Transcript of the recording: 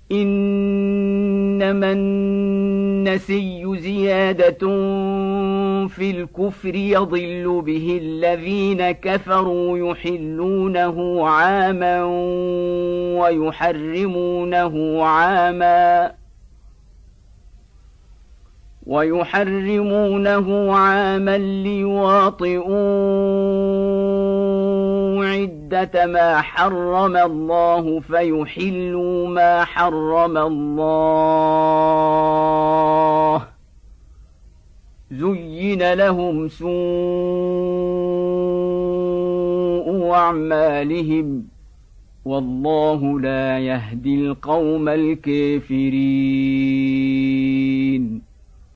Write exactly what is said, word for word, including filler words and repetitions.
إنما النسي زيادة في الكفر يضل به الذين كفروا يحلونه عاما ويحرمونه عاما ويحرمونه عاما ليواطئوا عدة ما حرم الله فيحلوا ما حرم الله زين لهم سوء أعمالهم والله لا يهدي القوم الكافرين.